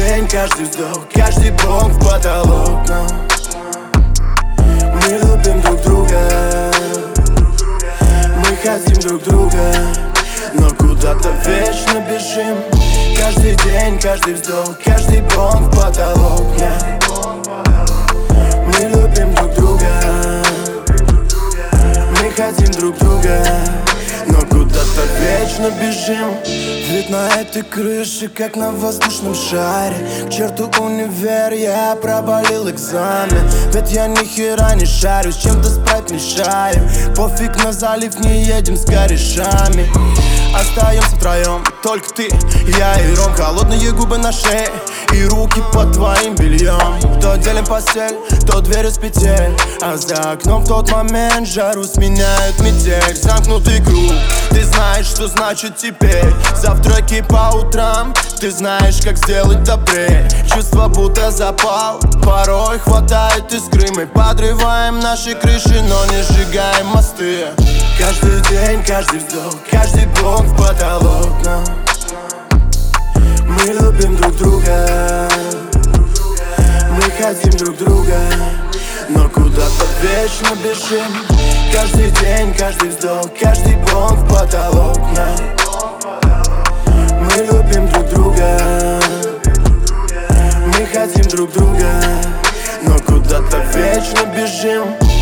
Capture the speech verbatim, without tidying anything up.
день, каждый вздох, каждый бомб в потолок. Но мы любим друг друга, мы хотим друг друга, но куда-то вечно бежим. Каждый день, каждый вздох, каждый бомб в потолок. Мы любим друг друга, мы хотим друг друга, но куда-то вечно бежим. Вид на этой крыше, как на воздушном шаре. К черту универ, я провалил экзамен. Ведь я ни хера не шарю, с чем-то спрайт мешаю. Пофиг на залив, не едем с корешами. Остаемся втроем, только ты, я и Ром. Холодные губы на шее и руки под твоим бельем. То делим постель, то дверь из петель, а за окном в тот момент жару сменяет метель. Замкнутый круг, ты знаешь, что значит теперь. Завтраки по утрам, ты знаешь, как сделать добрее. Чувство будто запал, порой хватает искры. Мы подрываем наши крыши, но не сжигаем мосты. Каждый день, каждый вздох, каждый бомб в потолок. Но мы любим друг друга, мы хотим друг друга, но куда-то вечно бежим. Каждый день, каждый вздох, каждый бомб в потолок. Но мы любим друг друга, мы хотим друг друга, но куда-то вечно бежим.